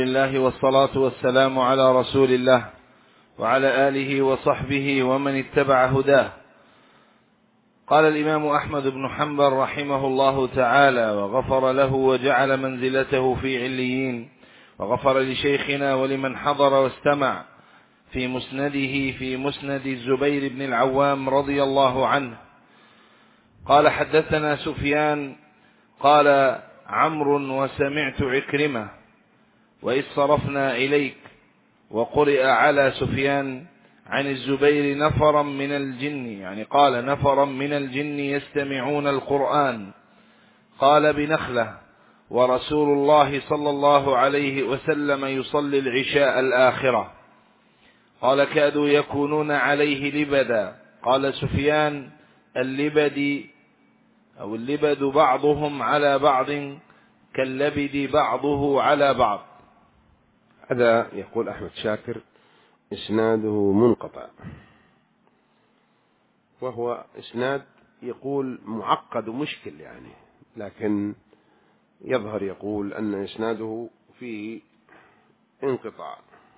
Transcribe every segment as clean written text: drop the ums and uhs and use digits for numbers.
الله والصلاة والسلام على رسول الله وعلى آله وصحبه ومن اتبع هداه. قال الإمام أحمد بن حنبل رحمه الله تعالى وغفر له وجعل منزلته في عليين، وغفر لشيخنا ولمن حضر واستمع في مسنده في مسند الزبير بن العوام رضي الله عنه قال: حدثنا سفيان قال: عمرو وسمعت عكرمة وإذ صرفنا إليك. وقرئ على سفيان عن الزبير نفرا من الجن، يعني قال نفرا من الجن يستمعون القرآن. قال بنخلة ورسول الله صلى الله عليه وسلم يصلي العشاء الآخرة. قال: كادوا يكونون عليه لبدا. قال سفيان: اللبد أو اللبد بعضهم على بعض كاللبد بعضه على بعض. هذا يقول أحمد شاكر إسناده منقطع، وهو إسناد يقول معقد ومشكل يعني، لكن يظهر يقول أن إسناده فيه انقطاع.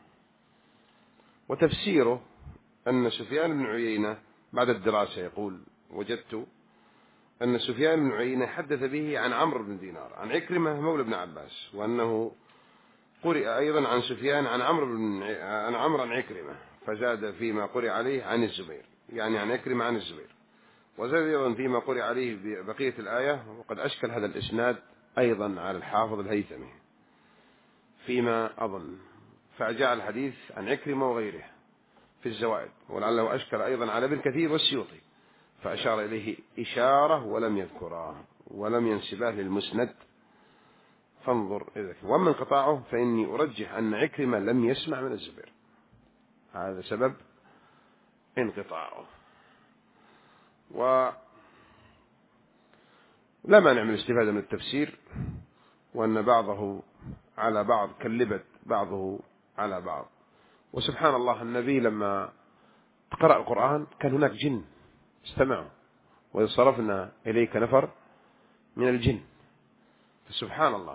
وتفسيره أن سفيان بن عيينة بعد الدراسة يقول: وجدت أن سفيان بن عيينة حدث به عن عمرو بن دينار عن عكرمة مولى بن عباس، وأنه قرئ أيضا عن سفيان عن عمرو عن عكرمة، فزاد فيما قرئ عليه عن الزبير، يعني عن عكرمة عن الزبير، وزاد أيضا فيما قرئ عليه بقية الآية. وقد أشكل هذا الإسناد أيضا على الحافظ الهيثمي فيما أظن، فجاء الحديث عن عكرمة وغيره في الزوائد، ولعله أشكل أيضا على ابن كثير والسيوطي، فأشار إليه إشارة ولم يذكراه ولم ينسبه للمسند، فانظر إذا. ومن انقطاعه فإني أرجح أن عكرمة لم يسمع من الزبير، هذا سبب انقطاعه. ولا مانع من الاستفادة من التفسير، وأن بعضه على بعض كاللبد بعضه على بعض. وسبحان الله، النبي لما قرأ القرآن كان هناك جن استمعوا، وإذ صرفنا إليك نفر من الجن. فسبحان الله،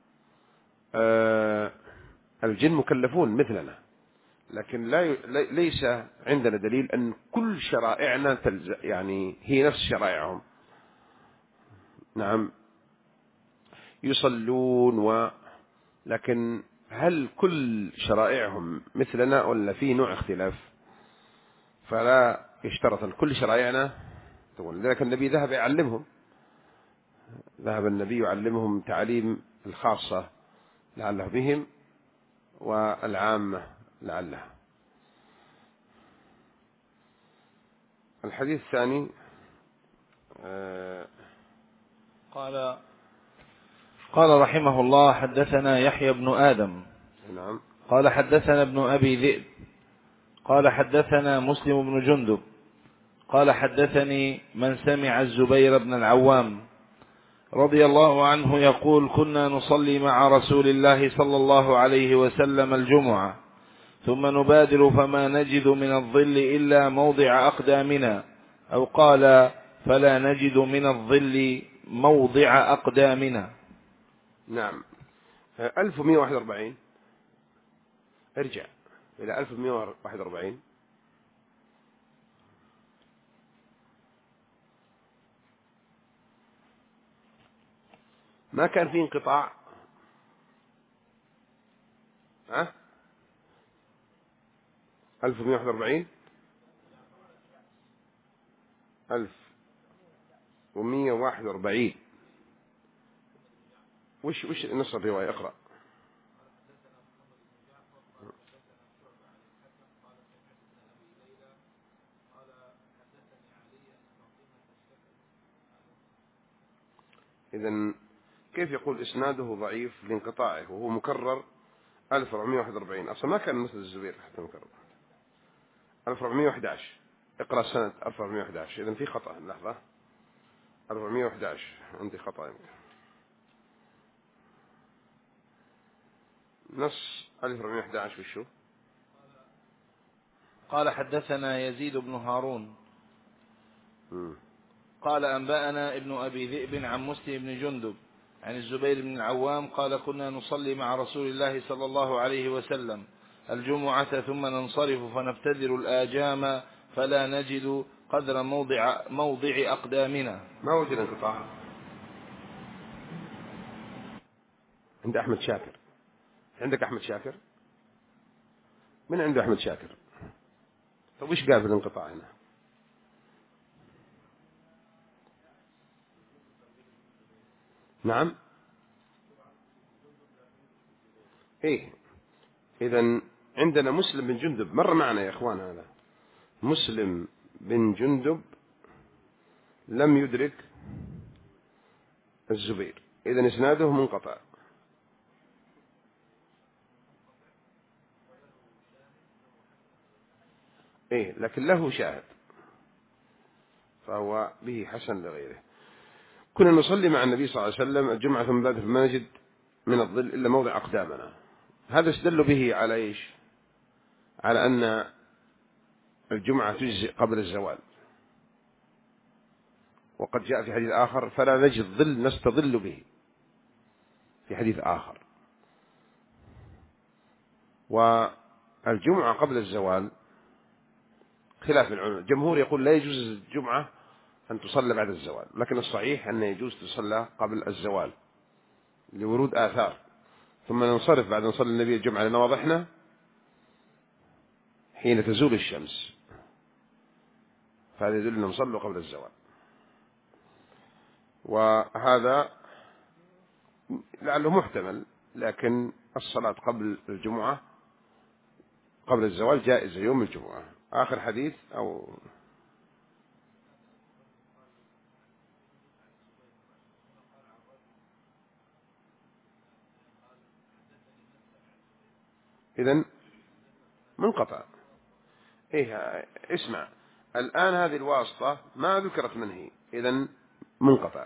الجن مكلفون مثلنا، لكن ليس عندنا دليل أن كل شرائعنا يعني هي نفس شرائعهم. نعم يصلون لكن هل كل شرائعهم مثلنا ولا في نوع اختلاف؟ فلا يشترط أن كل شرائعنا تقول. لذلك النبي ذهب النبي يعلمهم تعليم الخاصة لعله بهم والعامة لعله. الحديث الثاني قال رحمه الله: حدثنا يحيى بن آدم نعم قال حدثنا ابن أبي ذئب قال حدثنا مسلم بن جندب قال حدثني من سمع الزبير بن العوام رضي الله عنه يقول: كنا نصلي مع رسول الله صلى الله عليه وسلم الجمعة، ثم نبادر فما نجد من الظل إلا موضع أقدامنا، أو قال: فلا نجد من الظل موضع أقدامنا. نعم 1141. ارجع إلى 1141. ما كان فيه انقطاع. 1141 1141. وش نص الرواية؟ اقرأ. إذن كيف يقول إسناده ضعيف لانقطاعه وهو مكرر 1441؟ أصلا ما كان مثل الزبير حتى مكرر 1411. اقرأ سنة 1411. إذن في خطأ. لحظة، 1411 عندي خطأ يمكن. نص 1411 وشو؟ قال حدثنا يزيد بن هارون قال أنبأنا ابن أبي ذئب عن مسلم بن جندب عن الزبير بن العوام قال كنا نصلي مع رسول الله صلى الله عليه وسلم الجمعة ثم ننصرف فنبتدر الآجام فلا نجد قدر موضع أقدامنا. ما وجد انقطاع عند أحمد شاكر. عندك أحمد شاكر؟ من عنده أحمد شاكر؟ طيب وش قال في الانقطاع هنا؟ نعم إيه. إذن عندنا مسلم بن جندب مر معنا يا إخوان. هذا مسلم بن جندب لم يدرك الزبير، إذن إسناده منقطع. إيه لكن له شاهد فهو به حسن لغيره. كنا نصلي مع النبي صلى الله عليه وسلم الجمعة ثم بعد ما نجد من الظل إلا موضع أقدامنا. هذا استدل به على إيش؟ على أن الجمعة تجزئ قبل الزوال. وقد جاء في حديث آخر فلا نجد ظل نستظل به في حديث آخر. والجمعة قبل الزوال خلاف العلماء. الجمهور يقول لا يجوز الجمعة أن تصلى بعد الزوال، لكن الصحيح أنه يجوز تصلى قبل الزوال لورود آثار. ثم ننصرف بعد نصلي النبي الجمعة لنا واضحنا حين تزول الشمس، فهذا يدل أنهم صلوا قبل الزوال. وهذا لعله محتمل، لكن الصلاة قبل الجمعة قبل الزوال جائزة يوم الجمعة. آخر حديث أو إذن منقطع. إيه اسمع الآن هذه الواسطة ما ذكرت من هي، إذن منقطع.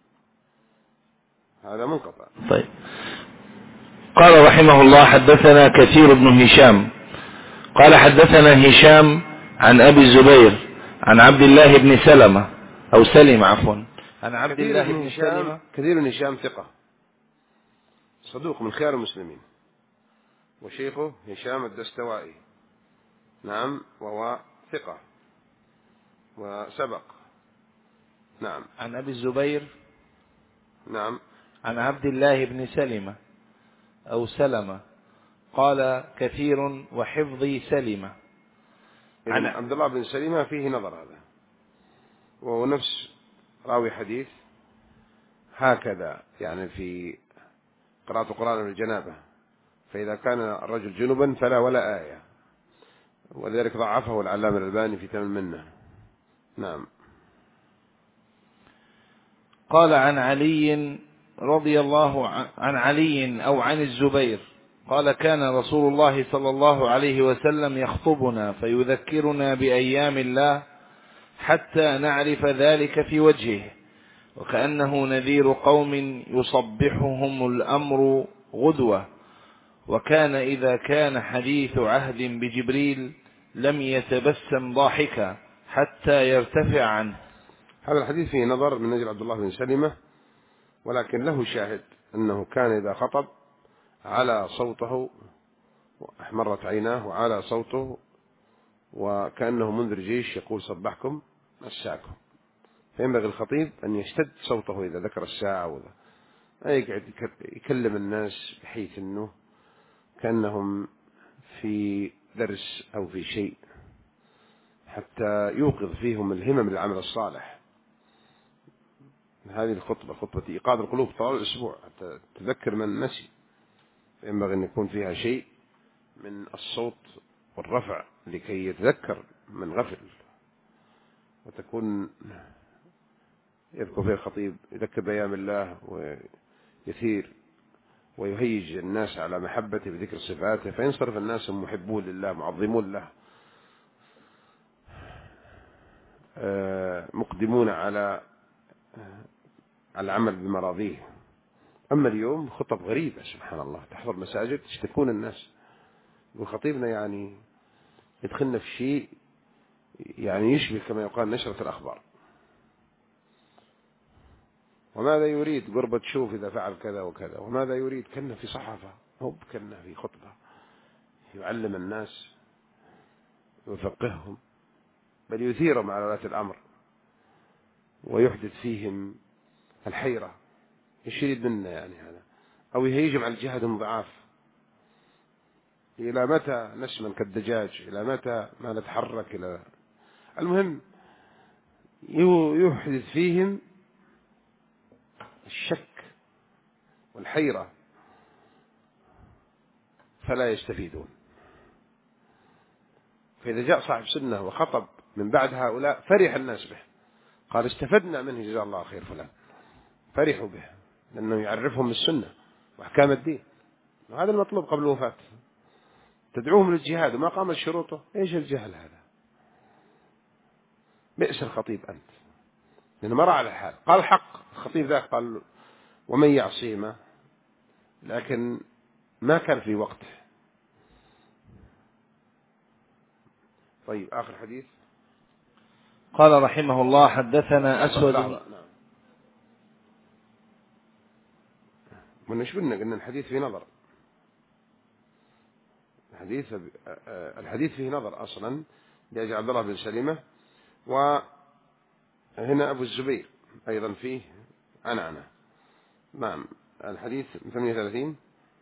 هذا منقطع. طيب. قال رحمه الله حدثنا كثير بن هشام قال حدثنا هشام عن أبي الزبير عن عبد الله بن سلمة أو سلمة عفوا عن عبد الله بن سلمة. كثير بن هشام ثقة صدوق من خيار المسلمين، وشيخه هشام الدستوائي نعم وهو ثقة وسبق. نعم. عن أبي الزبير نعم. عن عبد الله بن سلمة أو سلمة قال كثير وحفظي سلمة. عن عبد الله بن سلمة فيه نظر هذا، وهو نفس راوي حديث هكذا يعني في قراءة القرآن بالجنابة، فإذا كان الرجل جنبا فلا ولا آية، ولذلك ضعفه العلامة الألباني في تمام المنة. نعم. قال عن علي رضي الله عن علي أو عن الزبير قال كان رسول الله صلى الله عليه وسلم يخطبنا فيذكرنا بأيام الله حتى نعرف ذلك في وجهه، وكأنه نذير قوم يصبحهم الأمر غدوة، وكان إذا كان حديث عهد بجبريل لم يتبسم ضاحكا حتى يرتفع عنه. هذا الحديث فيه نظر من أجل عبد الله بن سلمة، ولكن له شاهد أنه كان إذا خطب على صوته أحمرت عيناه وعلى صوته وكأنه منذر جيش يقول صبحكم مساكم. فينبغي الخطيب أن يشتد صوته إذا ذكر الساعة وذا، يقعد يكلم الناس بحيث أنه كأنهم في درس أو في شيء، حتى يوقظ فيهم الهمم للعمل الصالح. هذه الخطبة خطبة إيقاظ القلوب طوال الأسبوع حتى تذكر من نسي، ينبغي أن يكون فيها شيء من الصوت والرفع لكي يتذكر من غفل، وتكون يذكر فيها الخطيب يذكر بأيام الله ويثير ويهيج الناس على محبته بذكر صفاته، فينصرف الناس محبون لله معظمون له مقدمون على العمل بمراضيه. أما اليوم خطب غريبة سبحان الله، تحضر مساجد تشتكون الناس، وخطيبنا يعني يدخلنا في شيء يعني يشبه كما يقال نشرة الأخبار. وماذا يريد قربة شوف إذا فعل كذا وكذا، وماذا يريد كأنه في صحفة، هو كأنه في خطبة يعلم الناس ويفقههم، بل يثيرهم على ولاة الأمر ويحدث فيهم الحيرة. ايش يريد منا يعني هذا؟ أو يهيجم على الجهاد ضعاف. إلى متى نسمن كالدجاج؟ إلى متى ما نتحرك؟ إلى المهم يحدث فيهم الشك والحيرة فلا يستفيدون. فإذا جاء صاحب سنة وخطب من بعد هؤلاء فرح الناس به، قال استفدنا منه جزاه الله خير فلان، فرحوا به لأنه يعرفهم السنة وأحكام الدين، وهذا المطلوب قبل الوفاة. تدعوهم للجهاد وما قامت شروطه، إيش الجهل هذا؟ بئس الخطيب أنت، لأنه ما رأى على الحال. قال حق الخطيب ذاك، قال ومن يعصيما، لكن ما كان في وقته. طيب آخر حديث. قال رحمه الله حدثنا أسود. نعم. ونش بنا قلنا الحديث فيه نظر، الحديث فيه نظر أصلا لأجل عبد الله بن سلمة، وهنا أبو الزبير أيضا فيه عنعنة. نعم. الحديث 38.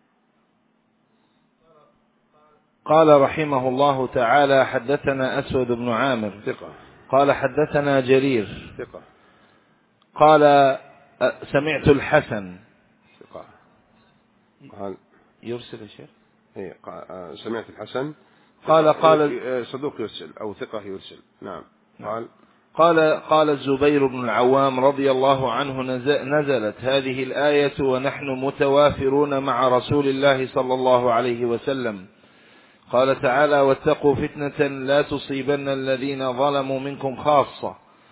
قال رحمه الله تعالى حدثنا أسود بن عامر ثقة. قال حدثنا جرير ثقة. قال سمعت الحسن ثقة. قال يرسل الشيخ. سمعت الحسن قال صدوق يرسل أو ثقة يرسل. نعم. قال الزبير بن العوام رضي الله عنه نزلت هذه الآية ونحن متوافرون مع رسول الله صلى الله عليه وسلم. قال تعالى واتقوا فتنة لا تصيبن الذين ظلموا منكم خاصة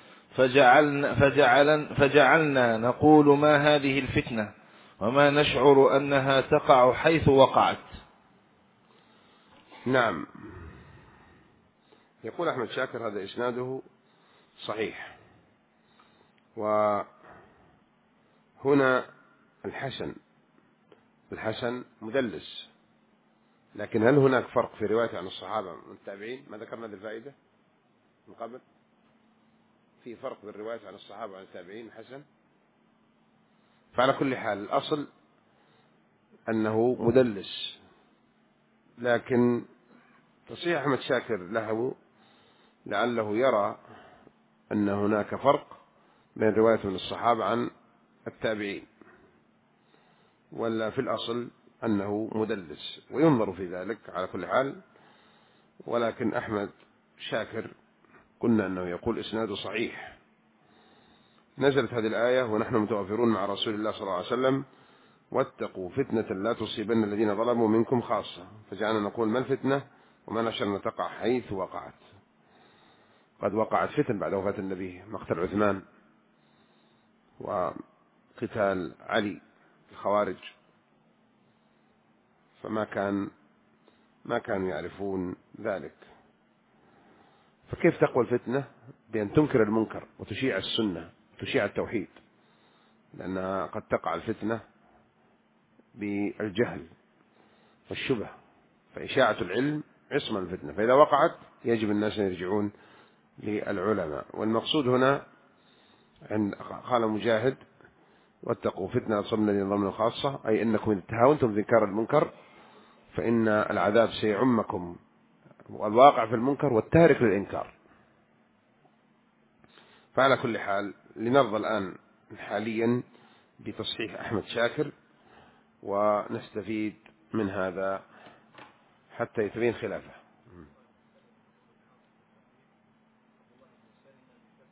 فجعلنا نقول ما هذه الفتنة وما نشعر أنها تقع حيث وقعت. نعم. يقول أحمد شاكر هذا إسناده صحيح. وهنا الحسن مدلس، لكن هل هناك فرق في روايته عن الصحابة والتابعين؟ ما ذكرنا هذه الفائدة من قبل، في فرق في الرواية عن الصحابة وعن التابعين الحسن. فعلى كل حال الأصل أنه مدلس، لكن تصحيح أحمد شاكر له لعله يرى أن هناك فرق بين رواية من الصحابة عن التابعين، ولا في الأصل أنه مدلس، وينظر في ذلك على كل حال. ولكن أحمد شاكر قلنا أنه يقول إسناده صحيح. نزلت هذه الآية ونحن متوافرون مع رسول الله صلى الله عليه وسلم واتقوا فتنة لا تصيبن الذين ظلموا منكم خاصة، فجعلنا نقول ما الفتنة وما نشأ تقع حيث وقعت. قد وقعت فتن بعد وفاة النبي، مقتل عثمان وقتال علي الخوارج، فما كانوا يعرفون ذلك. فكيف تقوى الفتنة؟ بأن تنكر المنكر وتشيع السنة وتشيع التوحيد، لأنها قد تقع الفتنة بالجهل والشبه، فإشاعة العلم عصمة الفتنة، فإذا وقعت يجب الناس أن يرجعون للعلماء. والمقصود هنا قال مجاهد واتقوا فتنة تصبنا الذين ظلموا خاصة، أي أنكم إذا تهاونتم بإنكار المنكر فإن العذاب سيعمكم، والواقع في المنكر والتارك للإنكار. فعلى كل حال لنرضى الآن حاليا بتصحيح أحمد شاكر ونستفيد من هذا حتى يتبين خلافه.